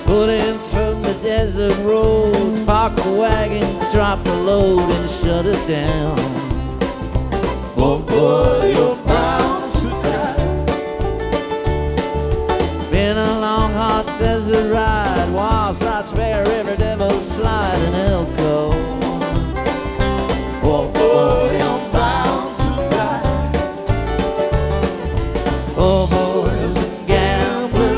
Pulled in from the desert road, parked the wagon, dropped the load, and shut it down. Oh boy, you're bound to die. Been a long, hot desert ride, Wasatch Bear River, Devil's Slide, and Elko.